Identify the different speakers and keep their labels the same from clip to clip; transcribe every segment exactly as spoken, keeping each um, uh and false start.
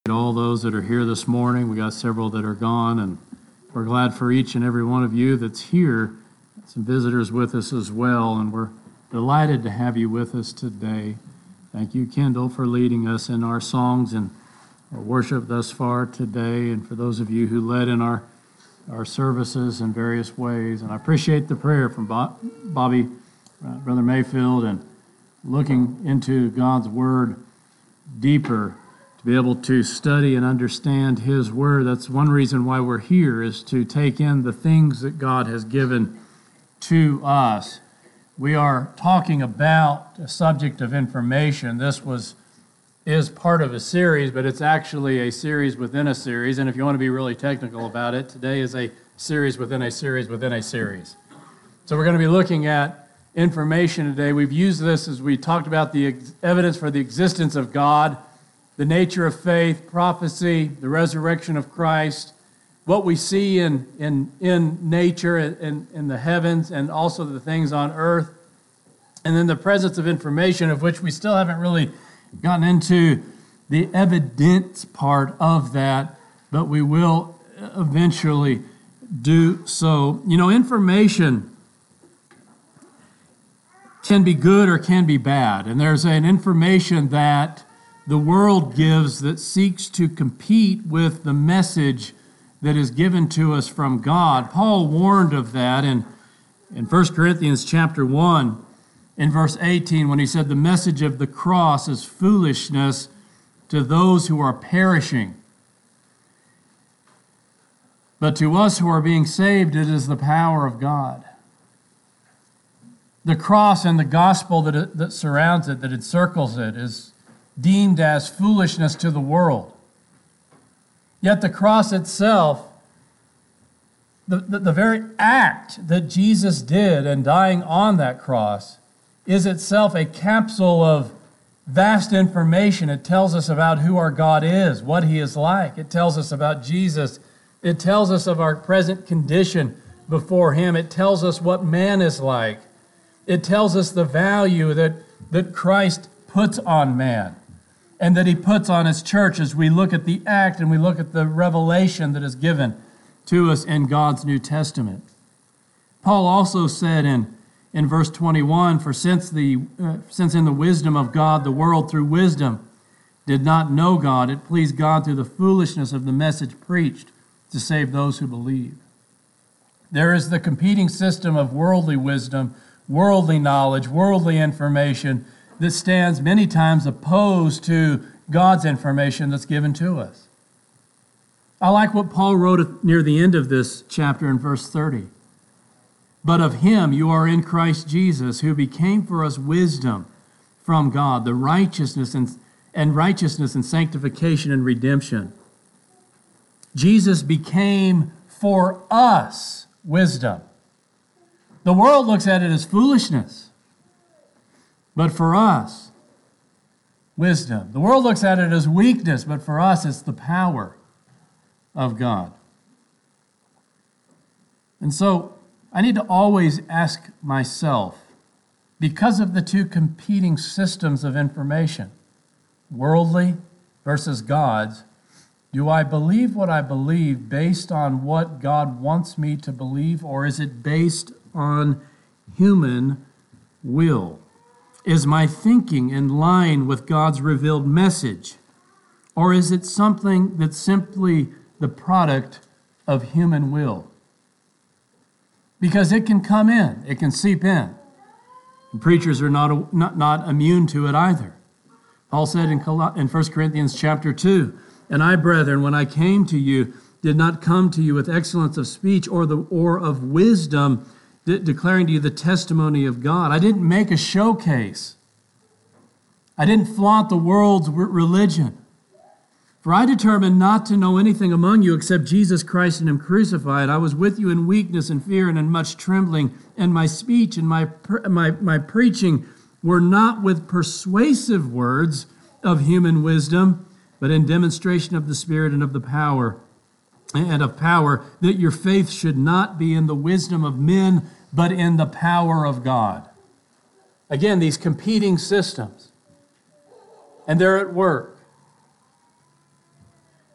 Speaker 1: All those that are here this morning. We got several that are gone, and we're glad for each and every one of you that's here. Some visitors with us as well, and we're delighted to have you with us today. Thank you, Kendall, for leading us in our songs and our worship thus far today, and for those of you who led in our, our services in various ways. And I appreciate the prayer from Bob, Bobby, uh, Brother Mayfield, and looking into God's Word deeper, be able to study and understand His Word. That's one reason why we're here, is to take in the things that God has given to us. We are talking about a subject of information. This was is part of a series, but it's actually a series within a series. And if you want to be really technical about it, today is a series within a series within a series. So we're going to be looking at information today. We've used this as we talked about the ex- evidence for the existence of God, the nature of faith, prophecy, the resurrection of Christ, what we see in, in, in nature, in, in the heavens, and also the things on earth, and then the presence of information, of which we still haven't really gotten into the evidence part of that, but we will eventually do so. You know, information can be good or can be bad, and there's an information that the world gives that seeks to compete with the message that is given to us from God. Paul warned of that in, in First Corinthians chapter one, in verse eighteen, when he said, "The message of the cross is foolishness to those who are perishing. But to us who are being saved, it is the power of God." The cross and the gospel that, it, that surrounds it, that encircles it, is deemed as foolishness to the world. Yet the cross itself, the, the, the very act that Jesus did in dying on that cross, is itself a capsule of vast information. It tells us about who our God is, what He is like. It tells us about Jesus. It tells us of our present condition before Him. It tells us what man is like. It tells us the value that, that Christ puts on man, and that He puts on His church as we look at the act and we look at the revelation that is given to us in God's New Testament. Paul also said in, in verse twenty-one, "For since the uh, since in the wisdom of God the world through wisdom did not know God, it pleased God through the foolishness of the message preached to save those who believe." There is the competing system of worldly wisdom, worldly knowledge, worldly information that stands many times opposed to God's information that's given to us. I like what Paul wrote near the end of this chapter in verse thirty. "But of Him you are in Christ Jesus, who became for us wisdom from God, the righteousness and, and righteousness and sanctification and redemption." Jesus became for us wisdom. The world looks at it as foolishness. But for us, wisdom. The world looks at it as weakness, but for us, it's the power of God. And so, I need to always ask myself, because of the two competing systems of information, worldly versus God's, do I believe what I believe based on what God wants me to believe, or is it based on human will? Is my thinking in line with God's revealed message? Or is it something that's simply the product of human will? Because it can come in, it can seep in. And preachers are not, not, not immune to it either. Paul said in, in First Corinthians chapter two, "And I, brethren, when I came to you, did not come to you with excellence of speech or, the, or of wisdom, de- declaring to you the testimony of God." I didn't make a showcase. I didn't flaunt the world's religion. "For I determined not to know anything among you except Jesus Christ and Him crucified. I was with you in weakness and fear and in much trembling, and my speech and my, my, my preaching were not with persuasive words of human wisdom, but in demonstration of the Spirit and of the power, and of power, that your faith should not be in the wisdom of men, but in the power of God." Again, these competing systems, and they're at work.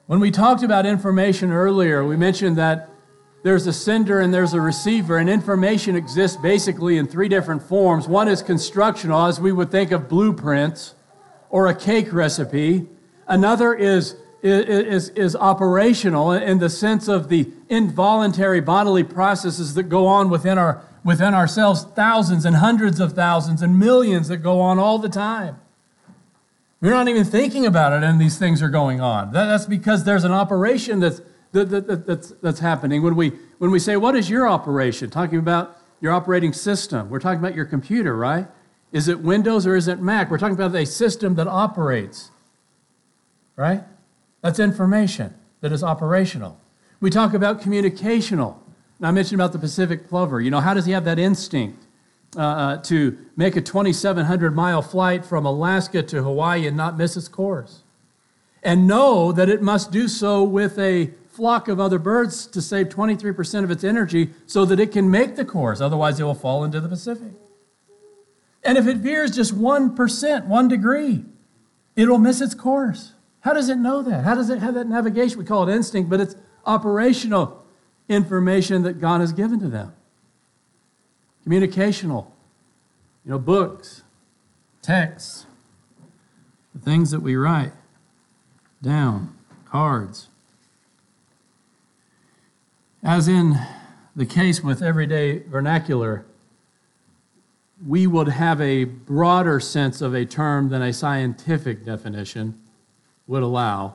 Speaker 1: When we talked about information earlier, we mentioned that there's a sender and there's a receiver, and information exists basically in three different forms. One is constructional, as we would think of blueprints or a cake recipe. Another is, is, is operational in the sense of the involuntary bodily processes that go on within our within ourselves, thousands and hundreds of thousands and millions that go on all the time. We're not even thinking about it, and these things are going on. That, that's because there's an operation that's that, that, that's that's happening. When we when we say, "What is your operation?" Talking about your operating system. We're talking about your computer, right? Is it Windows or is it Mac? We're talking about a system that operates, right? That's information that is operational. We talk about communicational. Now, I mentioned about the Pacific plover. You know, how does he have that instinct uh, uh, to make a twenty-seven hundred mile flight from Alaska to Hawaii and not miss its course? And know that it must do so with a flock of other birds to save twenty-three percent of its energy so that it can make the course. Otherwise, it will fall into the Pacific. And if it veers just one percent, one degree, it will miss its course. How does it know that? How does it have that navigation? We call it instinct, but it's operational information that God has given to them. Communicational, you know, books, texts, the things that we write down, cards. As in the case with everyday vernacular, we would have a broader sense of a term than a scientific definition would allow.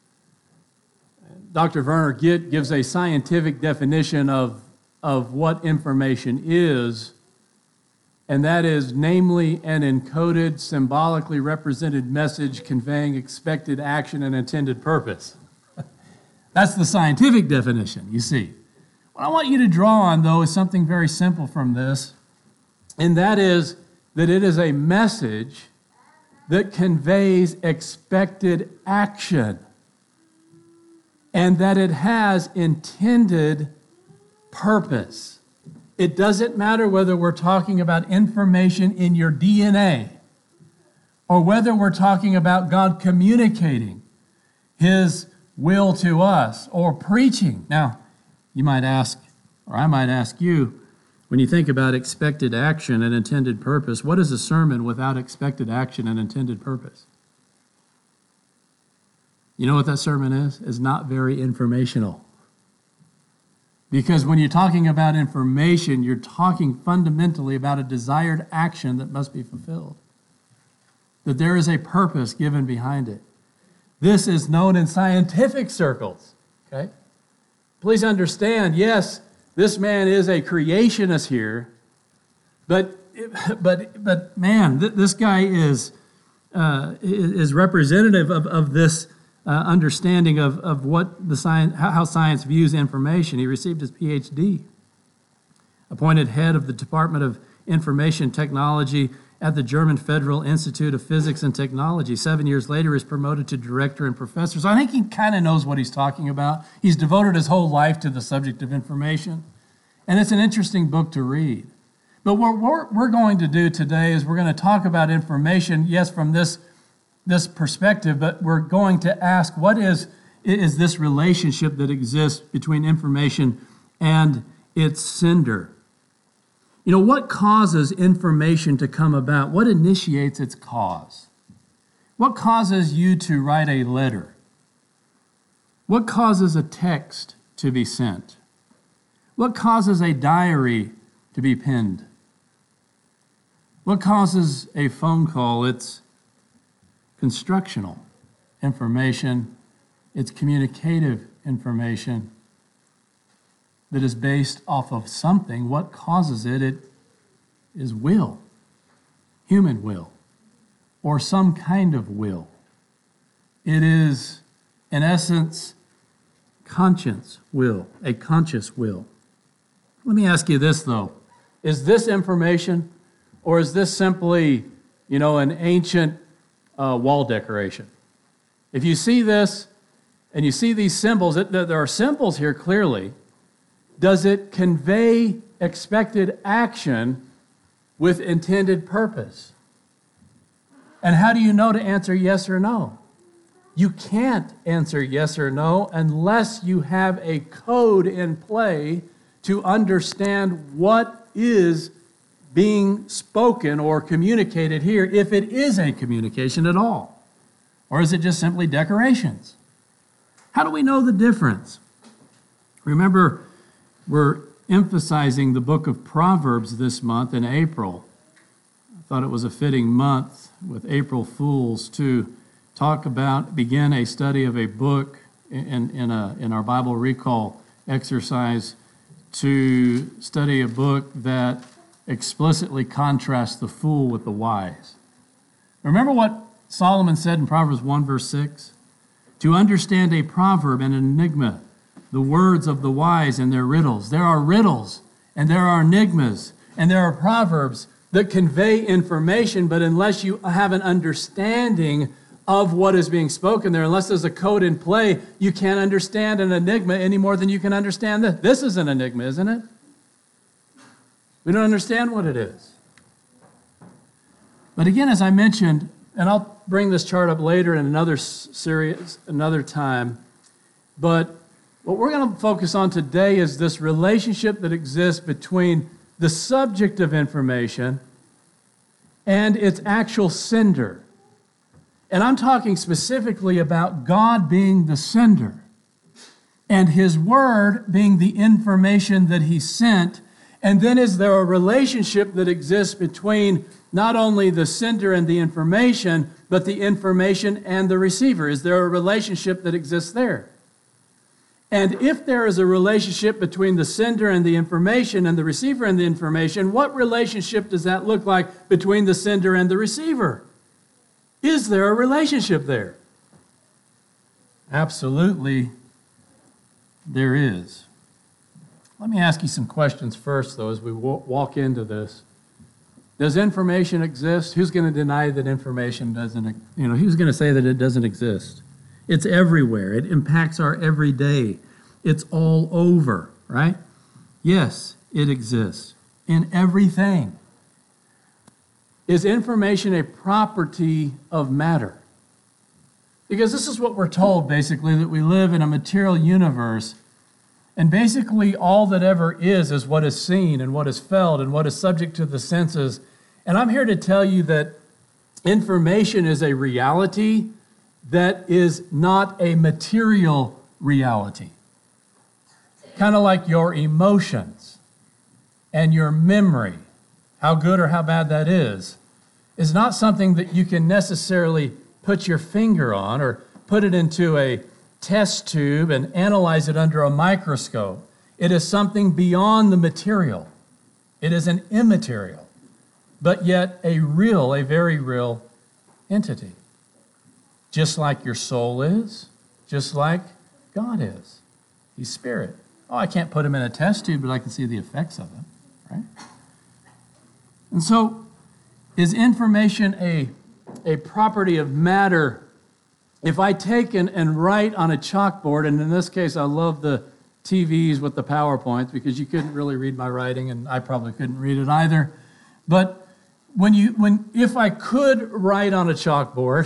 Speaker 1: Doctor Werner Gitt gives a scientific definition of, of what information is, and that is namely an encoded, symbolically represented message conveying expected action and intended purpose. That's the scientific definition, you see. What I want you to draw on, though, is something very simple from this, and that is that it is a message that conveys expected action, and that it has intended purpose. It doesn't matter whether we're talking about information in your D N A or whether we're talking about God communicating His will to us or preaching. Now, you might ask, or I might ask you, when you think about expected action and intended purpose, what is a sermon without expected action and intended purpose? You know what that sermon is? It's not very informational. Because when you're talking about information, you're talking fundamentally about a desired action that must be fulfilled. That there is a purpose given behind it. This is known in scientific circles. Okay? Please understand, yes, this man is a creationist here, but but but man, th- this guy is uh, is representative of, of this uh, understanding of, of what the science, how science views information. He received his P H D, appointed head of the Department of Information Technology at the German Federal Institute of Physics and Technology. Seven years later, he's promoted to director and professor. So I think he kind of knows what he's talking about. He's devoted his whole life to the subject of information. And it's an interesting book to read. But what we're, we're going to do today is we're going to talk about information, yes, from this, this perspective, but we're going to ask, what is, is this relationship that exists between information and its sender? You know, what causes information to come about? What initiates its cause? What causes you to write a letter? What causes a text to be sent? What causes a diary to be penned? What causes a phone call? It's constructional information. It's communicative information that is based off of something. What causes it? It is will, human will, or some kind of will. It is, in essence, conscience will, a conscious will. Let me ask you this, though. Is this information, or is this simply, you know, an ancient uh, wall decoration? If you see this, and you see these symbols, it, there are symbols here clearly. Does it convey expected action with intended purpose? And how do you know to answer yes or no? You can't answer yes or no unless you have a code in play to understand what is being spoken or communicated here, if it is a communication at all. Or is it just simply decorations? How do we know the difference? Remember, we're emphasizing the book of Proverbs this month in April. I thought it was a fitting month with April Fools to talk about, begin a study of a book in, in, a, in our Bible recall exercise, to study a book that explicitly contrasts the fool with the wise. Remember what Solomon said in Proverbs one, verse six? To understand a proverb and an enigma, the words of the wise and their riddles. There are riddles, and there are enigmas, and there are proverbs that convey information, but unless you have an understanding of what is being spoken there, unless there's a code in play, you can't understand an enigma any more than you can understand this. This is an enigma, isn't it? We don't understand what it is. But again, as I mentioned, and I'll bring this chart up later in another series, another time, but what we're going to focus on today is this relationship that exists between the subject of information and its actual sender. And I'm talking specifically about God being the sender and His Word being the information that He sent. And then is there a relationship that exists between not only the sender and the information, but the information and the receiver? Is there a relationship that exists there? And if there is a relationship between the sender and the information and the receiver and the information, what relationship does that look like between the sender and the receiver? Is there a relationship there? Absolutely, there is. Let me ask you some questions first, though, as we walk into this. Does information exist? Who's going to deny that information doesn't, you know, who's going to say that it doesn't exist? It's everywhere. It impacts our everyday. It's all over, right? Yes, it exists in everything. Is information a property of matter? Because this is what we're told, basically, that we live in a material universe, and basically all that ever is is what is seen and what is felt and what is subject to the senses. And I'm here to tell you that information is a reality that is not a material reality. Kind of like your emotions and your memory, how good or how bad that is, is not something that you can necessarily put your finger on or put it into a test tube and analyze it under a microscope. It is something beyond the material. It is an immaterial, but yet a real, a very real entity. Just like your soul is, just like God is. He's spirit. Oh, I can't put him in a test tube, but I can see the effects of him, right? And so, is information a, a property of matter? If I take and, and write on a chalkboard, and in this case, I love the T Vs with the PowerPoints because you couldn't really read my writing, and I probably couldn't read it either. But when you, when, if I could write on a chalkboard,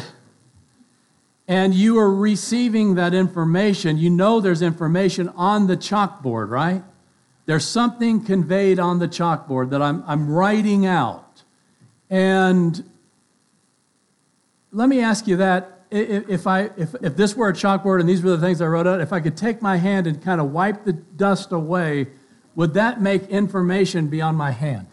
Speaker 1: and you are receiving that information, you know there's information on the chalkboard, right? There's something conveyed on the chalkboard that I'm, I'm writing out. And let me ask you that. If, I, if, if this were a chalkboard and these were the things I wrote out, if I could take my hand and kind of wipe the dust away, would that make information be on my hand?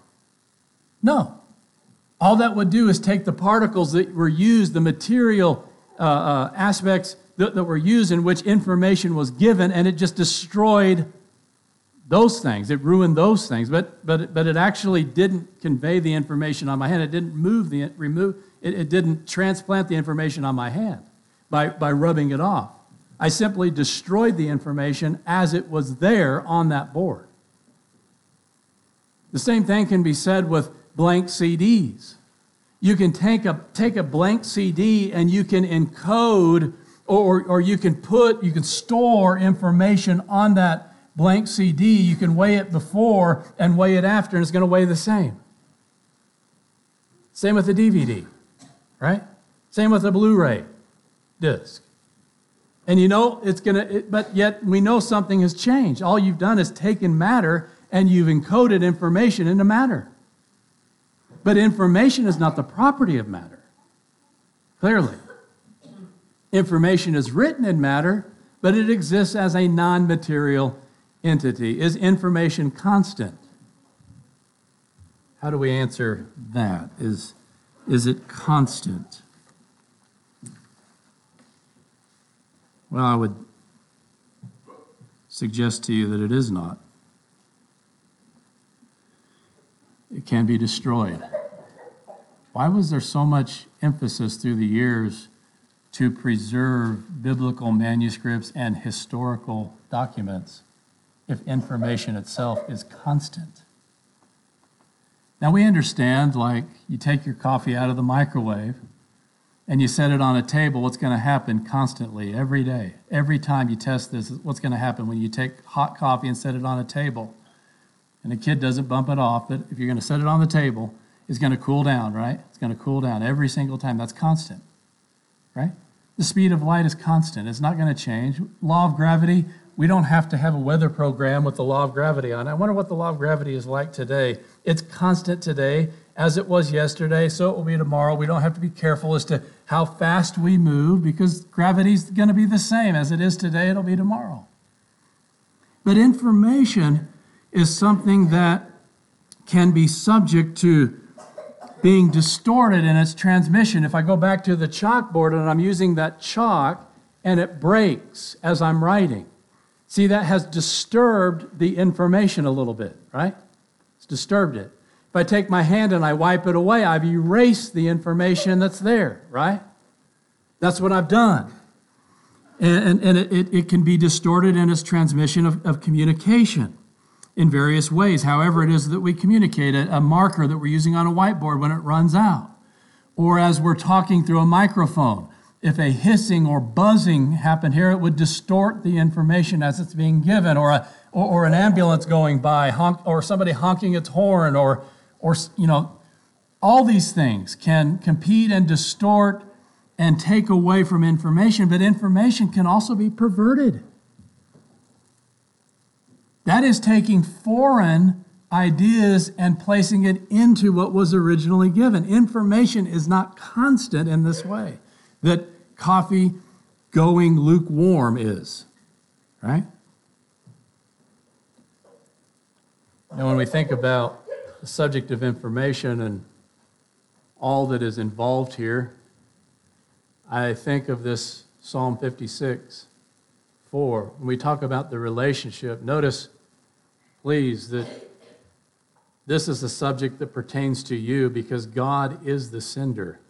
Speaker 1: No. All that would do is take the particles that were used, the material uh, uh, aspects that, that were used in which information was given, and it just destroyed those things. It ruined those things. But but but it actually didn't convey the information on my hand. It didn't move the remove. It, it didn't transplant the information on my hand by, by rubbing it off. I simply destroyed the information as it was there on that board. The same thing can be said with blank C Ds. You can take a, take a blank C D and you can encode or, or you can put, you can store information on that blank C D. You can weigh it before and weigh it after, and it's going to weigh the same. Same with the D V D, right? Same with the Blu-ray. disk. And you know, it's going to, it, but yet we know something has changed. All you've done is taken matter and you've encoded information into matter. But information is not the property of matter, clearly. Information is written in matter, but it exists as a non-material entity. Is information constant? How do we answer that? Is, is it constant? Well, I would suggest to you that it is not. It can be destroyed. Why was there so much emphasis through the years to preserve biblical manuscripts and historical documents if information itself is constant? Now we understand, like, you take your coffee out of the microwave and you set it on a table, what's going to happen constantly, every day. Every time you test this, what's going to happen when you take hot coffee and set it on a table? And the kid doesn't bump it off, but if you're going to set it on the table, it's going to cool down, right? It's going to cool down every single time. That's constant, right? The speed of light is constant. It's not going to change. Law of gravity, we don't have to have a weather program with the law of gravity on it. I wonder what the law of gravity is like today. It's constant today, as it was yesterday, so it will be tomorrow. We don't have to be careful as to how fast we move because gravity's going to be the same. As it is today, it'll be tomorrow. But information is something that can be subject to being distorted in its transmission. If I go back to the chalkboard and I'm using that chalk and it breaks as I'm writing, see, that has disturbed the information a little bit, right? It's disturbed it. If I take my hand and I wipe it away, I've erased the information that's there, right? That's what I've done. And, and, and it, it, it can be distorted in its transmission of, of communication in various ways. However it is that we communicate, a, a marker that we're using on a whiteboard when it runs out, or as we're talking through a microphone. If a hissing or buzzing happened here, it would distort the information as it's being given, or a or, or an ambulance going by, honk, or somebody honking its horn, or or you know, all these things can compete and distort and take away from information, but information can also be perverted. That is taking foreign ideas and placing it into what was originally given. Information is not constant in this way that coffee going lukewarm is, right? Now, when we think about the subject of information and all that is involved here, I think of this Psalm fifty-six four. When we talk about the relationship, notice, please, that this is a subject that pertains to you because God is the sender.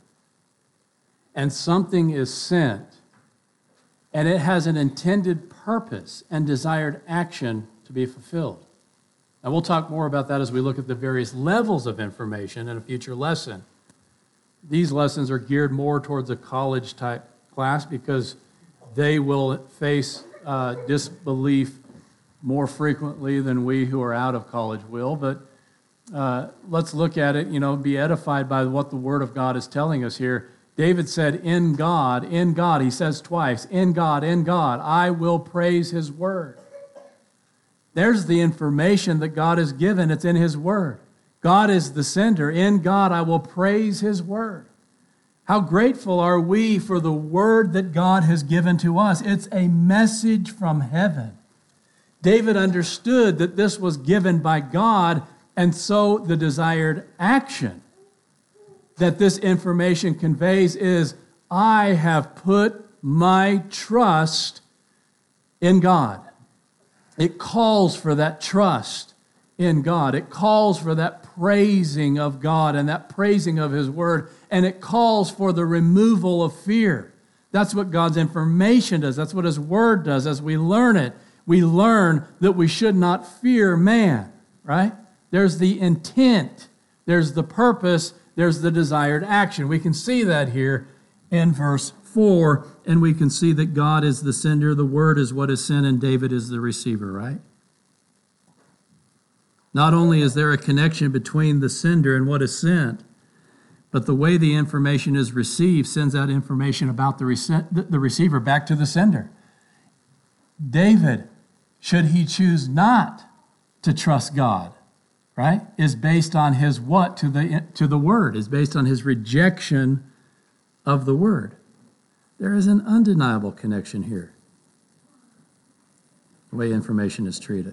Speaker 1: And something is sent, and it has an intended purpose and desired action to be fulfilled. And we'll talk more about that as we look at the various levels of information in a future lesson. These lessons are geared more towards a college-type class because they will face uh, disbelief more frequently than we who are out of college will. But uh, let's look at it, you know, be edified by what the Word of God is telling us here. David said, in God, in God, he says twice, in God, in God, I will praise His Word. There's the information that God has given. It's in His Word. God is the sender. In God, I will praise His Word. How grateful are we for the Word that God has given to us. It's a message from heaven. David understood that this was given by God, and so the desired action that this information conveys is, I have put my trust in God. It calls for that trust in God. It calls for that praising of God and that praising of His Word, and it calls for the removal of fear. That's what God's information does. That's what His Word does. As we learn it, we learn that we should not fear man, right? There's the intent, there's the purpose, there's the desired action. We can see that here in verse four, and we can see that God is the sender, the Word is what is sent, and David is the receiver, right? Not only is there a connection between the sender and what is sent, But the way the information is received sends out information about the, rec- the receiver back to the sender. David, should he choose not to trust God, right, is based on his what to the, to the word, is based on his rejection of the word. There is an undeniable connection here, the way information is treated.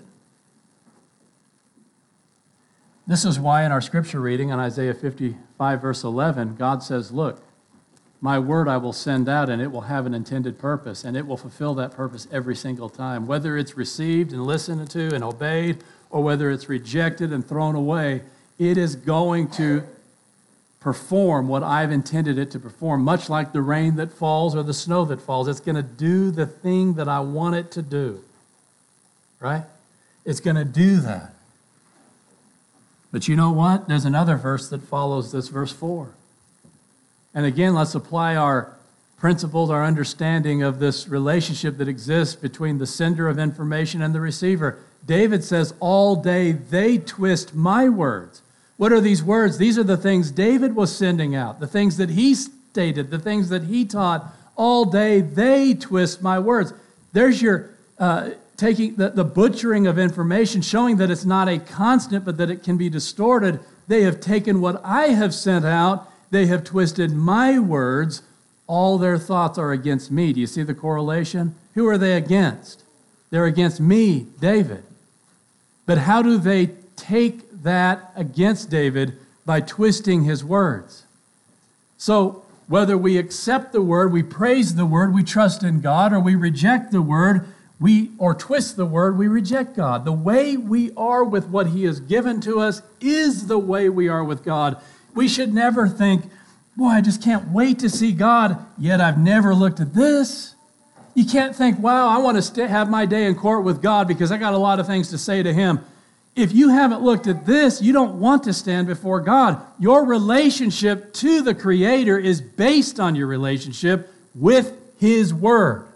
Speaker 1: This is why in our scripture reading on Isaiah fifty-five, verse eleven, God says, look, my word I will send out, and it will have an intended purpose, and it will fulfill that purpose every single time. Whether it's received and listened to and obeyed, or whether it's rejected and thrown away, it is going to perform what I've intended it to perform, much like the rain that falls or the snow that falls. It's going to do the thing that I want it to do, right? It's going to do that. But you know what? There's another verse that follows this, verse four. And again, let's apply our principles, our understanding of this relationship that exists between the sender of information and the receiver. David says, all day they twist my words. What are these words? These are the things David was sending out, the things that he stated, the things that he taught. All day they twist my words. There's your uh, taking the, the butchering of information, showing that it's not a constant, but that it can be distorted. They have taken what I have sent out. They have twisted my words. All their thoughts are against me. Do you see the correlation? Who are they against? They're against me, David. But how do they take that against David? By twisting his words. So whether we accept the word, we praise the word, we trust in God, or we reject the word, we or twist the word, we reject God. The way we are with what he has given to us is the way we are with God. We should never think, boy, I just can't wait to see God, yet I've never looked at this. You can't think, wow, I want to st- have my day in court with God because I got a lot of things to say to him. If you haven't looked at this, you don't want to stand before God. Your relationship to the Creator is based on your relationship with his word.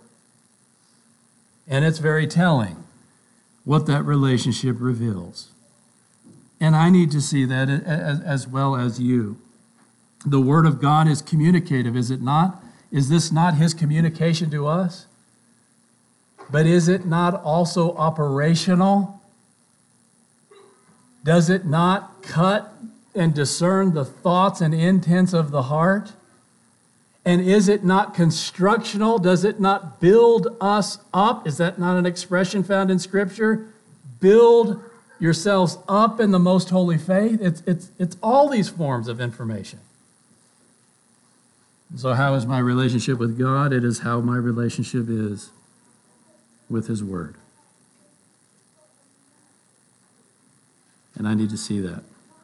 Speaker 1: And it's very telling what that relationship reveals. And I need to see that as, as well as you. The word of God is communicative, is it not? Is this not his communication to us? But is it not also operational? Does it not cut and discern the thoughts and intents of the heart? And is it not constructional? Does it not build us up? Is that not an expression found in Scripture? Build yourselves up in the most holy faith. It's, it's, it's all these forms of information. So how is my relationship with God? It is how my relationship is with his word. And I need to see that.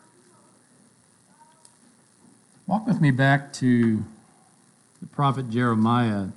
Speaker 1: Walk with me back to the prophet Jeremiah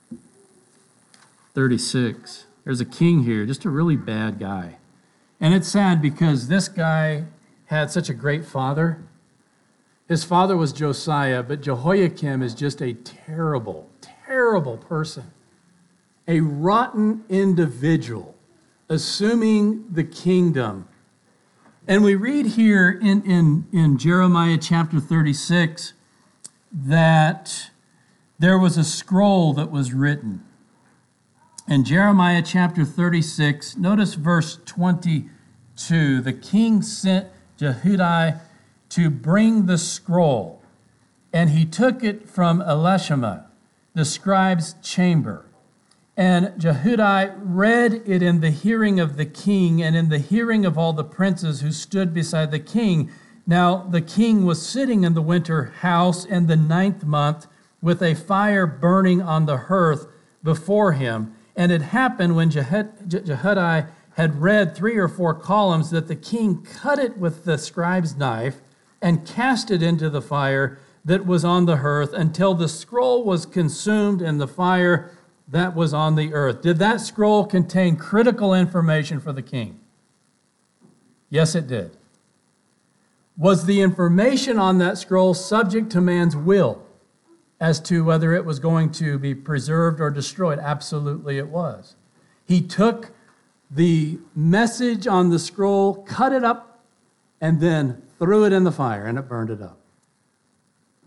Speaker 1: thirty-six. There's a king here, just a really bad guy. And it's sad because this guy had such a great father. His father was Josiah, but Jehoiakim is just a terrible, terrible person. A rotten individual, assuming the kingdom. And we read here in, in, in Jeremiah chapter thirty-six that there was a scroll that was written. In Jeremiah chapter thirty-six, notice verse twenty-two. The king sent Jehudi to bring the scroll, and he took it from Elishama, the scribe's chamber. And Jehudi read it in the hearing of the king and in the hearing of all the princes who stood beside the king. Now the king was sitting in the winter house in the ninth month with a fire burning on the hearth before him. And it happened when Jehudi had read three or four columns that the king cut it with the scribe's knife and cast it into the fire that was on the hearth until the scroll was consumed in the fire that was on the earth. Did that scroll contain critical information for the king? Yes, it did. Was the information on that scroll subject to man's will as to whether it was going to be preserved or destroyed? Absolutely it was. He took the message on the scroll, cut it up, and then threw it in the fire, and it burned it up.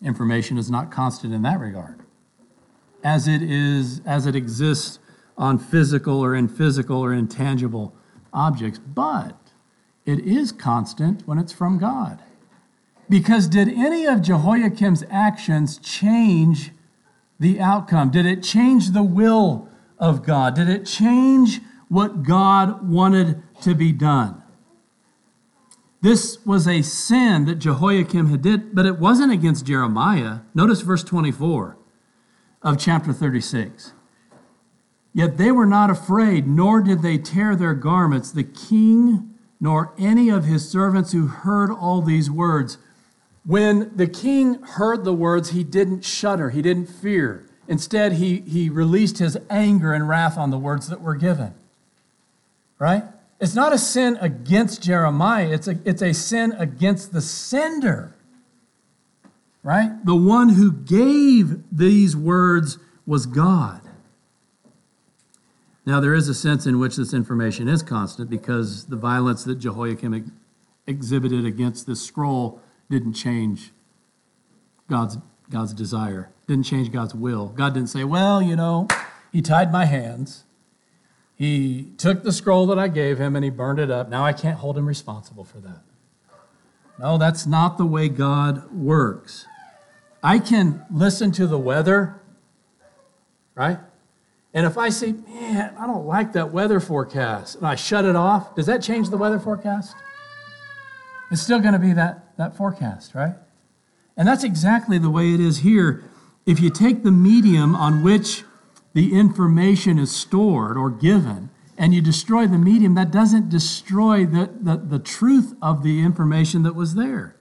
Speaker 1: Information is not constant in that regard, as it is, as it exists on physical or in physical or intangible objects, but it is constant when it's from God. Because did any of Jehoiakim's actions change the outcome? Did it change the will of God? Did it change what God wanted to be done? This was a sin that Jehoiakim had did, but it wasn't against Jeremiah. Notice verse twenty-four of chapter thirty-six. Yet they were not afraid, nor did they tear their garments, the king nor any of his servants who heard all these words. When the king heard the words, he didn't shudder, he didn't fear. Instead, he, he released his anger and wrath on the words that were given. Right? It's not a sin against Jeremiah, it's a, it's a sin against the sender. Right? The one who gave these words was God. Now, there is a sense in which this information is constant because the violence that Jehoiakim ex- exhibited against this scroll didn't change God's, God's desire, didn't change God's will. God didn't say, well, you know, he tied my hands. He took the scroll that I gave him and he burned it up. Now I can't hold him responsible for that. No, that's not the way God works. I can listen to the weather, right? And if I say, man, I don't like that weather forecast, and I shut it off, does that change the weather forecast? It's still going to be that, that forecast, right? And that's exactly the way it is here. If you take the medium on which the information is stored or given, and you destroy the medium, that doesn't destroy the, the, the truth of the information that was there.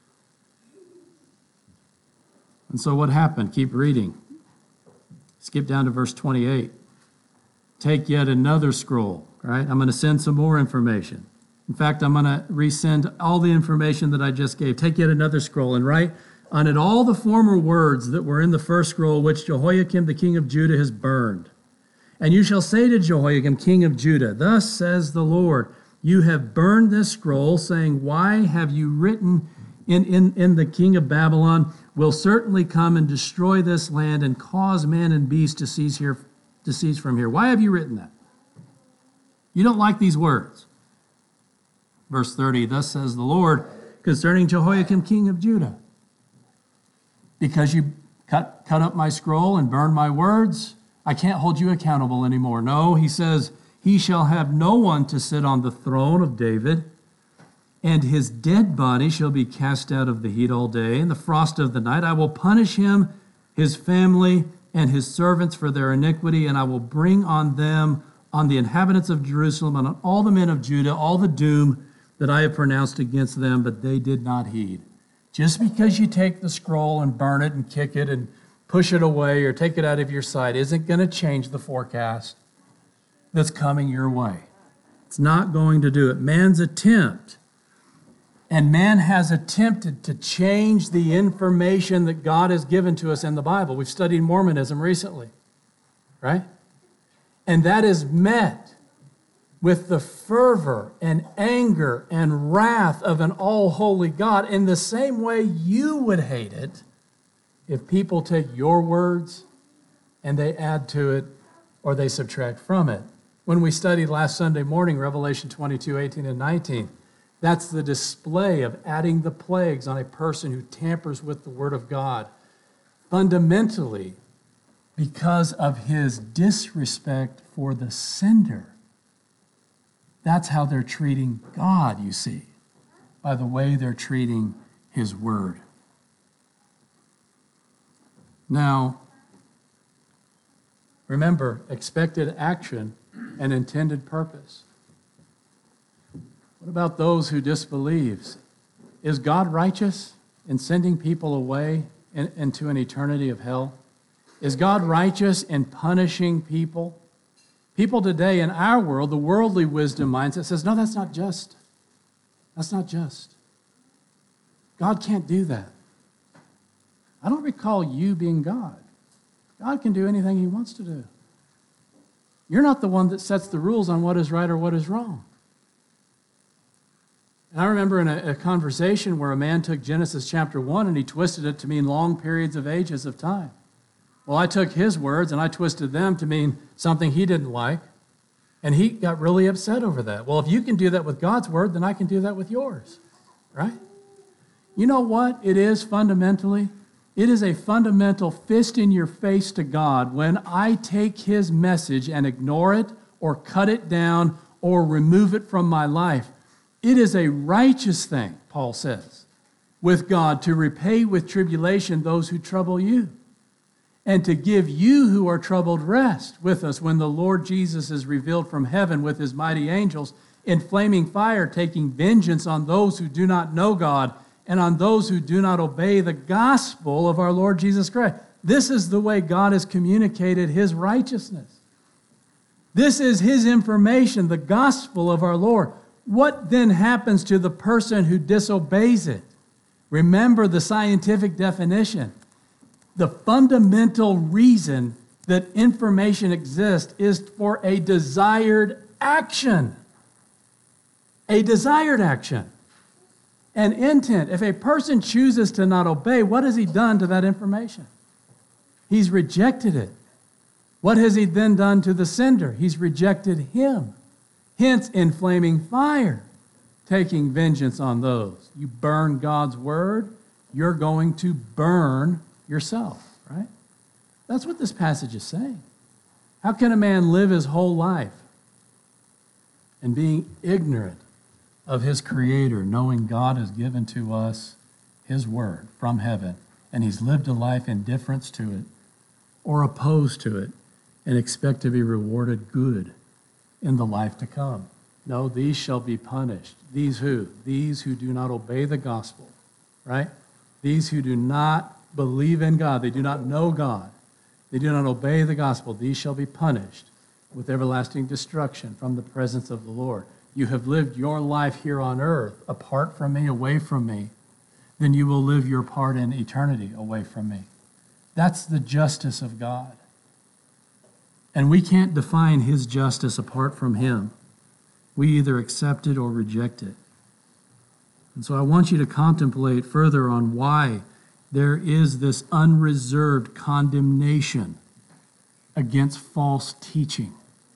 Speaker 1: And so what happened? Keep reading. Skip down to verse twenty-eight. Take yet another scroll, right? I'm going to send some more information. In fact, I'm going to resend all the information that I just gave. Take yet another scroll and write on it all the former words that were in the first scroll, which Jehoiakim, the king of Judah, has burned. And you shall say to Jehoiakim, king of Judah, thus says the Lord, you have burned this scroll, saying, why have you written in, in, in the king of Babylon will certainly come and destroy this land and cause man and beast to cease here, to cease from here. Why have you written that? You don't like these words. Verse thirty, thus says the Lord concerning Jehoiakim, king of Judah. Because you cut, cut up my scroll and burned my words, I can't hold you accountable anymore. No, he says, he shall have no one to sit on the throne of David, and his dead body shall be cast out of the heat all day, and the frost of the night. I will punish him, his family, and his servants for their iniquity, and I will bring on them, on the inhabitants of Jerusalem, and on all the men of Judah, all the doom that I have pronounced against them, but they did not heed. Just because you take the scroll and burn it and kick it and push it away or take it out of your sight isn't going to change the forecast that's coming your way. It's not going to do it. Man's attempt, and man has attempted to change the information that God has given to us in the Bible. We've studied Mormonism recently, right? And that is met with the fervor and anger and wrath of an all-holy God in the same way you would hate it if people take your words and they add to it or they subtract from it. When we studied last Sunday morning, Revelation twenty-two, eighteen and nineteen, that's the display of adding the plagues on a person who tampers with the Word of God, fundamentally because of his disrespect for the sender. That's how they're treating God, you see, by the way they're treating his word. Now, remember, expected action and intended purpose. What about those who disbelieve? Is God righteous in sending people away in, into an eternity of hell? Is God righteous in punishing people? People today in our world, the worldly wisdom mindset says, no, that's not just. That's not just. God can't do that. I don't recall you being God. God can do anything he wants to do. You're not the one that sets the rules on what is right or what is wrong. And I remember in a, a conversation where a man took Genesis chapter one and he twisted it to mean long periods of ages of time. Well, I took his words and I twisted them to mean something he didn't like, and he got really upset over that. Well, if you can do that with God's word, then I can do that with yours, right? You know what it is fundamentally? It is a fundamental fist in your face to God when I take his message and ignore it or cut it down or remove it from my life. It is a righteous thing, Paul says, with God to repay with tribulation those who trouble you, and to give you who are troubled rest with us when the Lord Jesus is revealed from heaven with his mighty angels in flaming fire, taking vengeance on those who do not know God and on those who do not obey the gospel of our Lord Jesus Christ. This is the way God has communicated his righteousness. This is his information, the gospel of our Lord. What then happens to the person who disobeys it? Remember the scientific definition. The fundamental reason that information exists is for a desired action. A desired action. An intent. If a person chooses to not obey, what has he done to that information? He's rejected it. What has he then done to the sender? He's rejected him. Hence, in flaming fire, taking vengeance on those. You burn God's word, you're going to burn yourself, right? That's what this passage is saying. How can a man live his whole life and being ignorant of his Creator, knowing God has given to us his word from heaven, and he's lived a life in indifference to it or opposed to it and expect to be rewarded good in the life to come? No, these shall be punished. These who? These who do not obey the gospel, right? These who do not believe in God. They do not know God. They do not obey the gospel. These shall be punished with everlasting destruction from the presence of the Lord. You have lived your life here on earth apart from me, away from me, then you will live your part in eternity away from me. That's the justice of God. And we can't define his justice apart from him. We either accept it or reject it. And so I want you to contemplate further on why there is this unreserved condemnation against false teaching.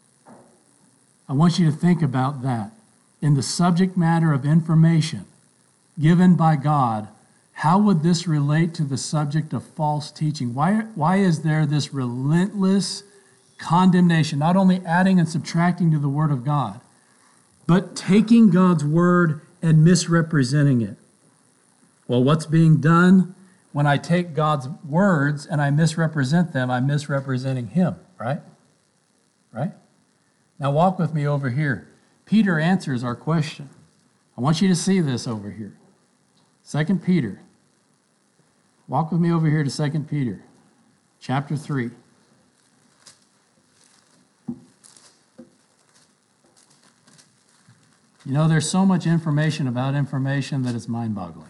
Speaker 1: I want you to think about that. In the subject matter of information given by God, how would this relate to the subject of false teaching? Why, why is there this relentless condemnation, not only adding and subtracting to the Word of God, but taking God's Word and misrepresenting it? Well, what's being done when I take God's words and I misrepresent them? I'm misrepresenting him, right? Right? Now walk with me over here. Peter answers our question. I want you to see this over here. Second Peter. Walk with me over here to Second Peter, chapter three. You know, there's so much information about information that it's mind-boggling.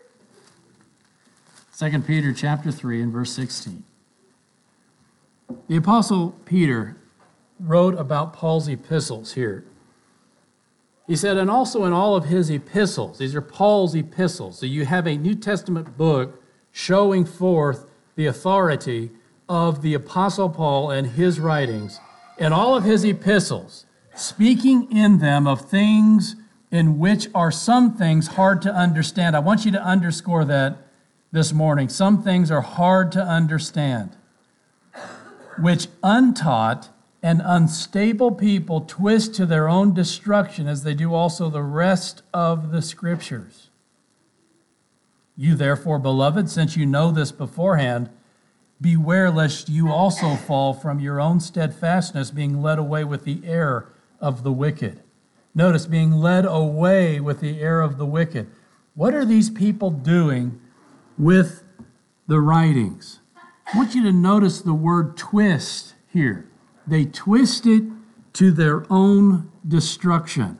Speaker 1: Second Peter chapter three and verse sixteen. The Apostle Peter wrote about Paul's epistles here. He said, and also in all of his epistles, these are Paul's epistles, so you have a New Testament book showing forth the authority of the Apostle Paul and his writings. In all of his epistles, speaking in them of things in which are some things hard to understand. I want you to underscore that this morning. Some things are hard to understand, which untaught and unstable people twist to their own destruction, as they do also the rest of the Scriptures. You therefore, beloved, since you know this beforehand, beware lest you also fall from your own steadfastness, being led away with the error of the wicked. Notice, being led away with the error of the wicked. What are these people doing with the writings? I want you to notice the word twist here. They twist it to their own destruction.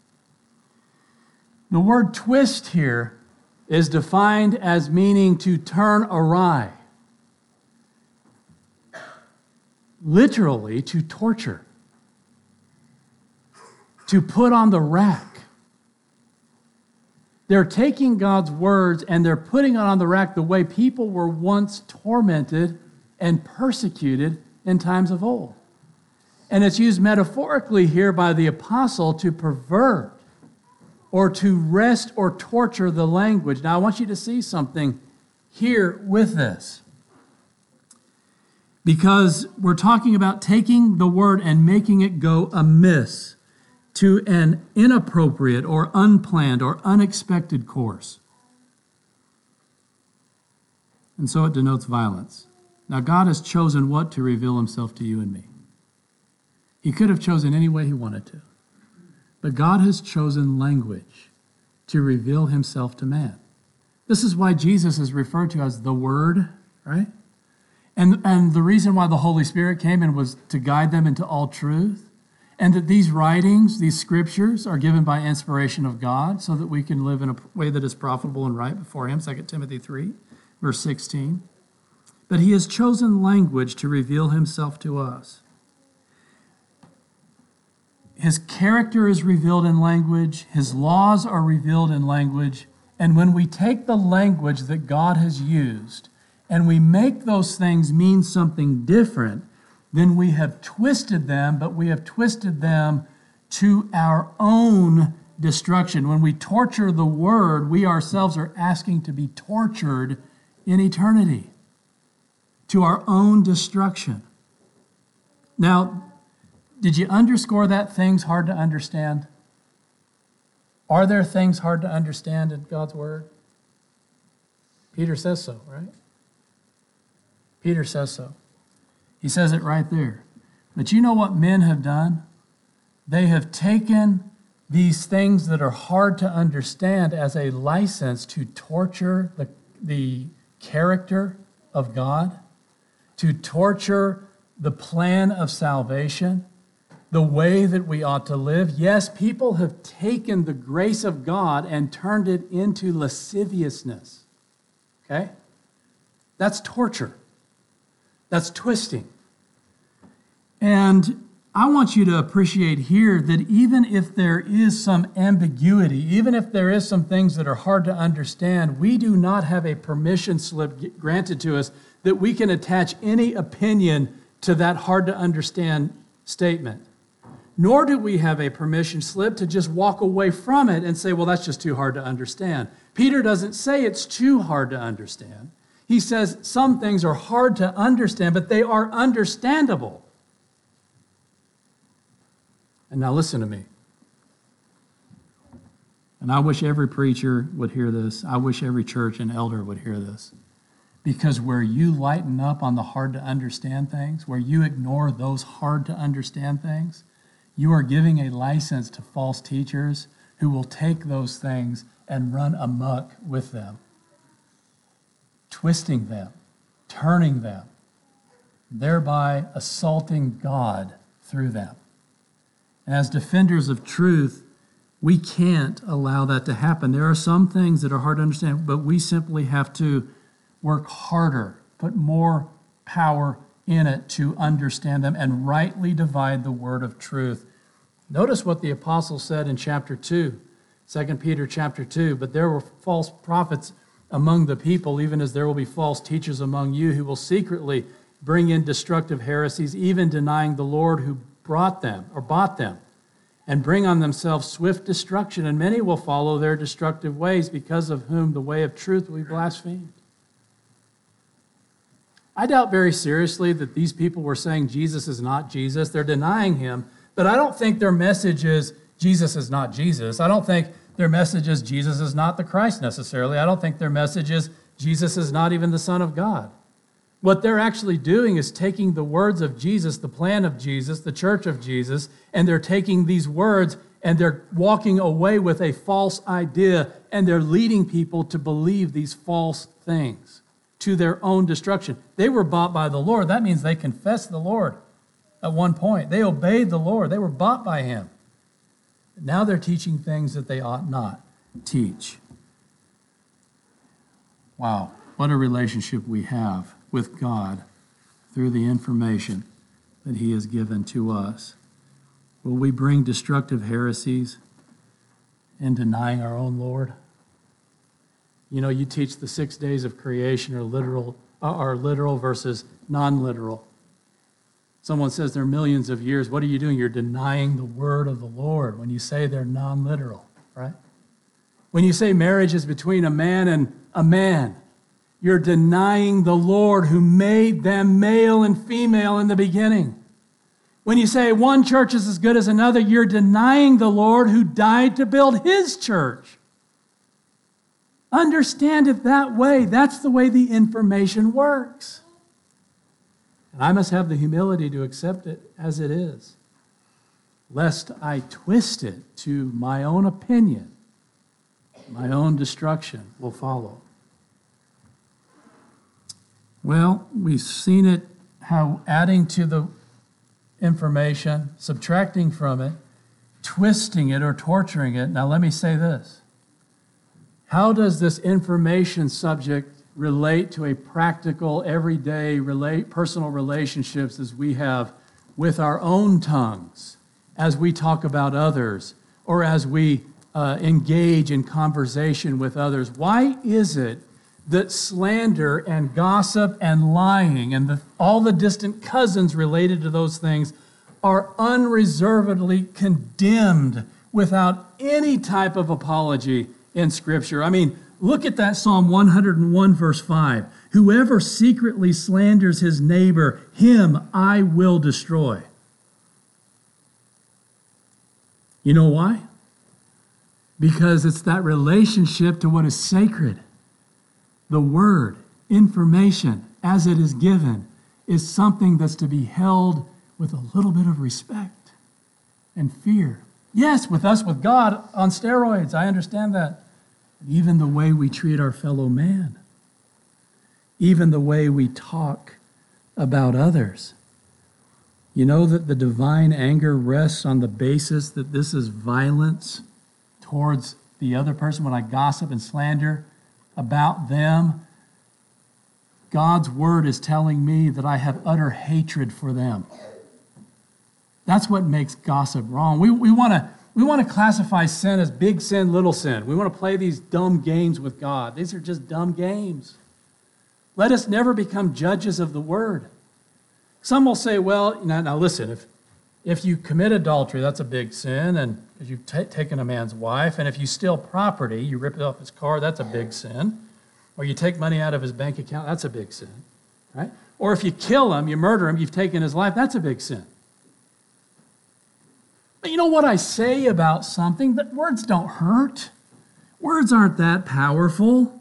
Speaker 1: The word twist here is defined as meaning to turn awry. Literally, to torture. To put on the rack. They're taking God's words and they're putting it on the rack the way people were once tormented and persecuted in times of old. And it's used metaphorically here by the apostle to pervert or to wrest or torture the language. Now, I want you to see something here with this. Because we're talking about taking the word and making it go amiss to an inappropriate or unplanned or unexpected course. And so it denotes violence. Now, God has chosen what to reveal himself to you and me? He could have chosen any way he wanted to. But God has chosen language to reveal himself to man. This is why Jesus is referred to as the Word, right? And, and the reason why the Holy Spirit came and was to guide them into all truth, and that these writings, these scriptures, are given by inspiration of God so that we can live in a way that is profitable and right before him, Second Timothy three, verse sixteen. But he has chosen language to reveal himself to us. His character is revealed in language. His laws are revealed in language. And when we take the language that God has used and we make those things mean something different, then we have twisted them, but we have twisted them to our own destruction. When we torture the word, we ourselves are asking to be tortured in eternity to our own destruction. Now, did you underscore that things hard to understand? Are there things hard to understand in God's word? Peter says so, right? Peter says so. He says it right there. But you know what men have done? They have taken these things that are hard to understand as a license to torture the, the character of God, to torture the plan of salvation, the way that we ought to live. Yes, people have taken the grace of God and turned it into lasciviousness. Okay? That's torture. That's twisting. And I want you to appreciate here that even if there is some ambiguity, even if there is some things that are hard to understand, we do not have a permission slip granted to us that we can attach any opinion to that hard to understand statement. Nor do we have a permission slip to just walk away from it and say, well, that's just too hard to understand. Peter doesn't say it's too hard to understand. He says some things are hard to understand, but they are understandable. And now listen to me. And I wish every preacher would hear this. I wish every church and elder would hear this. Because where you lighten up on the hard to understand things, where you ignore those hard to understand things, you are giving a license to false teachers who will take those things and run amok with them, twisting them, turning them, thereby assaulting God through them. And as defenders of truth, we can't allow that to happen. There are some things that are hard to understand, but we simply have to work harder, put more power in it to understand them and rightly divide the word of truth. Notice what the apostle said in chapter two, Second Peter chapter two, but there were false prophets among the people, even as there will be false teachers among you who will secretly bring in destructive heresies, even denying the Lord who brought them or bought them, and bring on themselves swift destruction. And many will follow their destructive ways, because of whom the way of truth will be blasphemed. I doubt very seriously that these people were saying Jesus is not Jesus. They're denying him, but I don't think their message is Jesus is not Jesus. I don't think their message is Jesus is not the Christ necessarily. I don't think their message is Jesus is not even the Son of God. What they're actually doing is taking the words of Jesus, the plan of Jesus, the church of Jesus, and they're taking these words and they're walking away with a false idea, and they're leading people to believe these false things to their own destruction. They were bought by the Lord. That means they confessed the Lord at one point. They obeyed the Lord. They were bought by him. Now they're teaching things that they ought not teach. Wow, what a relationship we have with God through the information that he has given to us. Will we bring destructive heresies in denying our own Lord? You know, you teach the six days of creation are literal, are literal versus non-literal. Someone says they're millions of years. What are you doing? You're denying the word of the Lord when you say they're non-literal, right? When you say marriage is between a man and a man, you're denying the Lord who made them male and female in the beginning. When you say one church is as good as another, you're denying the Lord who died to build his church. Understand it that way. That's the way the information works. And I must have the humility to accept it as it is, lest I twist it to my own opinion. My own destruction will follow. Well, we've seen it, how adding to the information, subtracting from it, twisting it or torturing it. Now let me say this. How does this information subject relate to a practical, everyday, relate, personal relationships as we have with our own tongues, as we talk about others, or as we uh, engage in conversation with others? Why is it that slander and gossip and lying and the, all the distant cousins related to those things are unreservedly condemned without any type of apology in Scripture? I mean, look at that Psalm one hundred one, verse five. Whoever secretly slanders his neighbor, him I will destroy. You know why? Because it's that relationship to what is sacred. The word, information, as it is given, is something that's to be held with a little bit of respect and fear. Yes, with us, with God, on steroids, I understand that. Even the way we treat our fellow man, even the way we talk about others. You know that the divine anger rests on the basis that this is violence towards the other person. When I gossip and slander about them, God's word is telling me that I have utter hatred for them. That's what makes gossip wrong. We, we want to we want to classify sin as big sin, little sin. We want to play these dumb games with God. These are just dumb games. Let us never become judges of the word. Some will say, well, now, now listen, if, if you commit adultery, that's a big sin, and if you've t- taken a man's wife, and if you steal property, you rip off his car, that's a big sin. Or you take money out of his bank account, that's a big sin, right? Or if you kill him, you murder him, you've taken his life, that's a big sin. But you know what I say about something? That words don't hurt. Words aren't that powerful.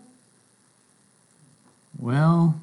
Speaker 1: Well,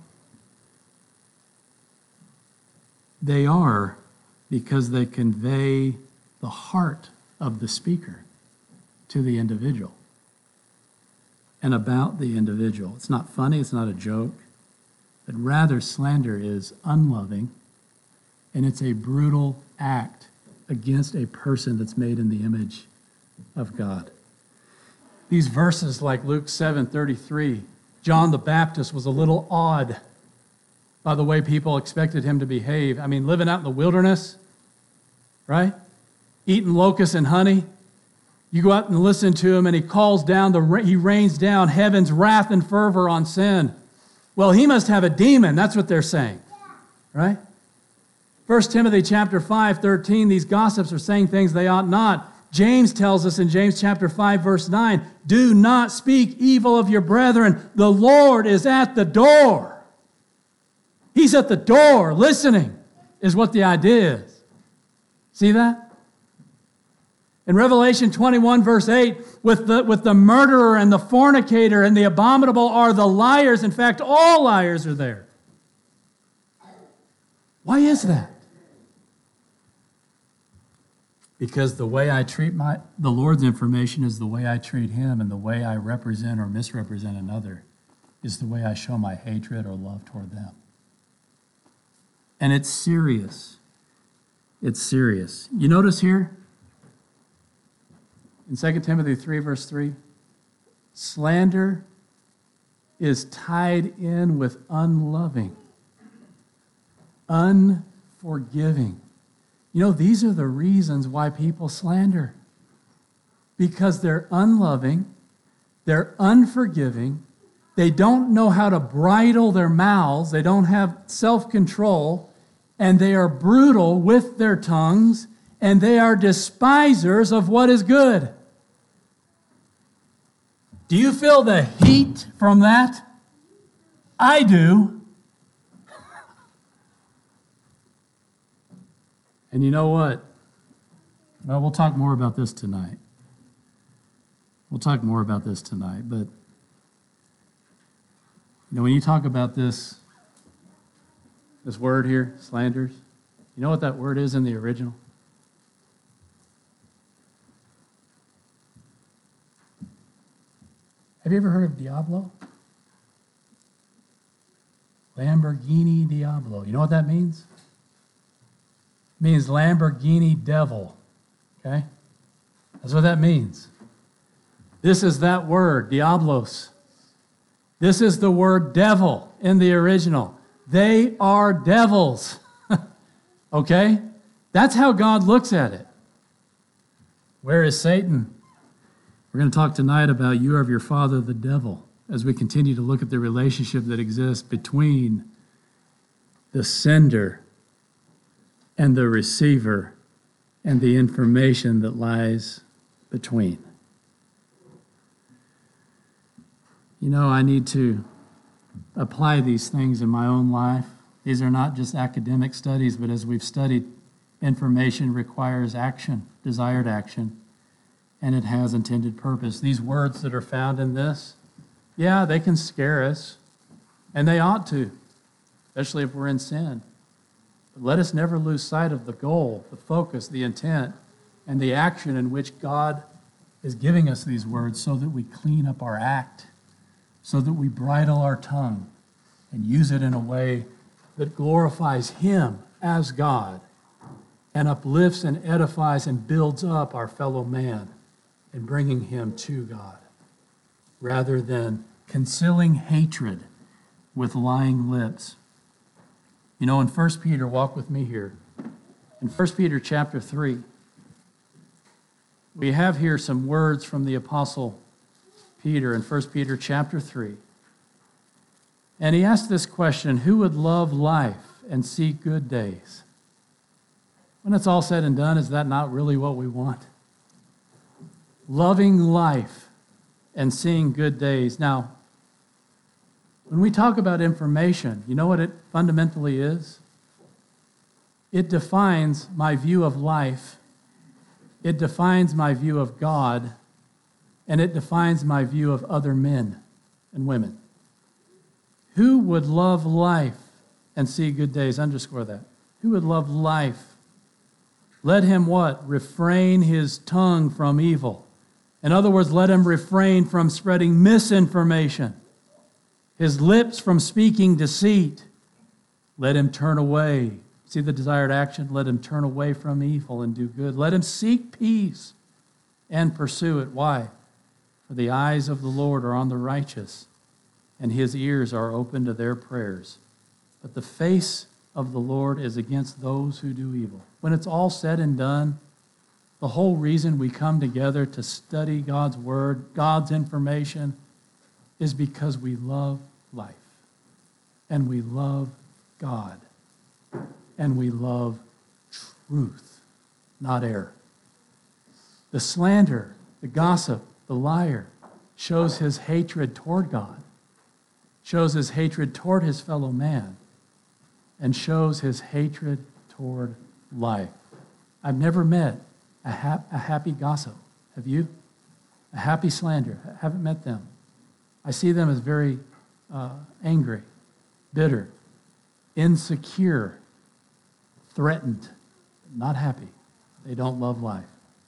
Speaker 1: they are, because they convey the heart of the speaker to the individual and about the individual. It's not funny, it's not a joke, but rather slander is unloving, and it's a brutal act against a person that's made in the image of God. These verses like Luke seven thirty-three, John the Baptist was a little awed by the way people expected him to behave. I mean, living out in the wilderness, right? Eating locusts and honey. You go out and listen to him, and he calls down, the he rains down heaven's wrath and fervor on sin. Well, he must have a demon. That's what they're saying, right? First Timothy chapter five, thirteen, these gossips are saying things they ought not. James tells us in James chapter five, verse nine, do not speak evil of your brethren. The Lord is at the door. He's at the door listening, is what the idea is. See that? In Revelation twenty-one, verse eight, with the, with the murderer and the fornicator and the abominable are the liars. In fact, all liars are there. Why is that? Because the way I treat my the Lord's information is the way I treat him, and the way I represent or misrepresent another is the way I show my hatred or love toward them. And it's serious. It's serious. You notice here in Second Timothy three, verse three, slander is tied in with unloving, unforgiving. You know, these are the reasons why people slander. Because they're unloving, they're unforgiving, They don't know how to bridle their mouths. They don't have self-control. And they are brutal with their tongues. And they are despisers of what is good. Do you feel the heat from that? I do. And you know what? Well, we'll talk more about this tonight. We'll talk more about this tonight. But, you know, when you talk about this, this word here, slanders, you know what that word is in the original? Have you ever heard of Diablo? Lamborghini Diablo. You know what that means? It means Lamborghini devil. Okay? That's what that means. This is that word, diablos. This is the word devil in the original. They are devils. Okay? That's how God looks at it. Where is Satan? We're going to talk tonight about you are of your father, the devil, as we continue to look at the relationship that exists between the sender and the receiver and the information that lies between. You know, I need to apply these things in my own life. These are not just academic studies, but as we've studied, information requires action, desired action, and it has intended purpose. These words that are found in this, yeah, they can scare us, and they ought to, especially if we're in sin. But let us never lose sight of the goal, the focus, the intent, and the action in which God is giving us these words so that we clean up our act, so that we bridle our tongue and use it in a way that glorifies Him as God and uplifts and edifies and builds up our fellow man in bringing him to God, rather than concealing hatred with lying lips. You know, in First Peter, walk with me here. In First Peter chapter three, we have here some words from the Apostle Peter in First Peter chapter three. And he asked this question, who would love life and see good days? When it's all said and done, is that not really what we want? Loving life and seeing good days. Now, when we talk about information, you know what it fundamentally is? It defines my view of life, it defines my view of God, and it defines my view of other men and women. Who would love life and see good days? Underscore that. Who would love life? Let him what? Refrain his tongue from evil. In other words, let him refrain from spreading misinformation, his lips from speaking deceit. Let him turn away. See the desired action? Let him turn away from evil and do good. Let him seek peace and pursue it. Why? For the eyes of the Lord are on the righteous, and his ears are open to their prayers. But the face of the Lord is against those who do evil. When it's all said and done, the whole reason we come together to study God's word, God's information, is because we love life, and we love God, and we love truth, not error. The slander, the gossip, the liar shows his hatred toward God, shows his hatred toward his fellow man, and shows his hatred toward life. I've never met a, ha- a happy gossip. Have you? A happy slander. I haven't met them. I see them as very uh, angry, bitter, insecure, threatened, not happy. They don't love life.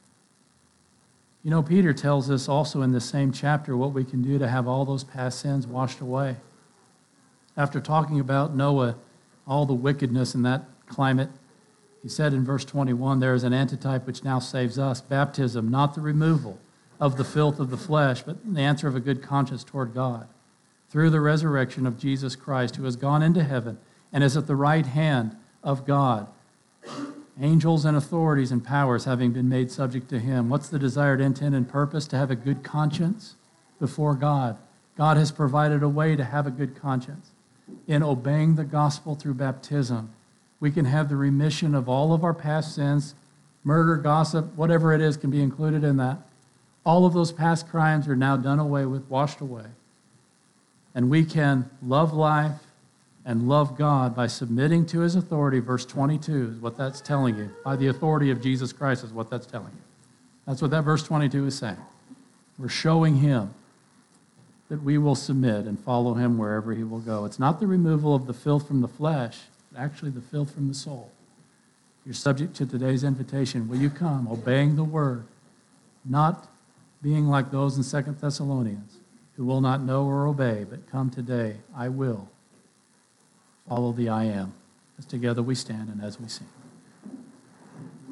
Speaker 1: You know, Peter tells us also in the same chapter what we can do to have all those past sins washed away. After talking about Noah, all the wickedness in that climate, he said in verse twenty-one, there is an antitype which now saves us, baptism, not the removal of the filth of the flesh, but the answer of a good conscience toward God, through the resurrection of Jesus Christ, who has gone into heaven and is at the right hand of God, angels and authorities and powers having been made subject to him. What's the desired intent and purpose? To have a good conscience before God, God has provided a way to have a good conscience. In obeying the gospel through baptism, we can have the remission of all of our past sins. Murder, gossip, whatever it is can be included in that. All of those past crimes are now done away with, washed away. And we can love life and love God by submitting to his authority. Verse twenty-two is what that's telling you. By the authority of Jesus Christ is what that's telling you. That's what that verse twenty-two is saying. We're showing him that we will submit and follow him wherever he will go. It's not the removal of the filth from the flesh, but actually the filth from the soul. You're subject to today's invitation. Will you come, obeying the word, not being like those in Second Thessalonians who will not know or obey, but come today, I will. Follow the I am. As together we stand and as we sing.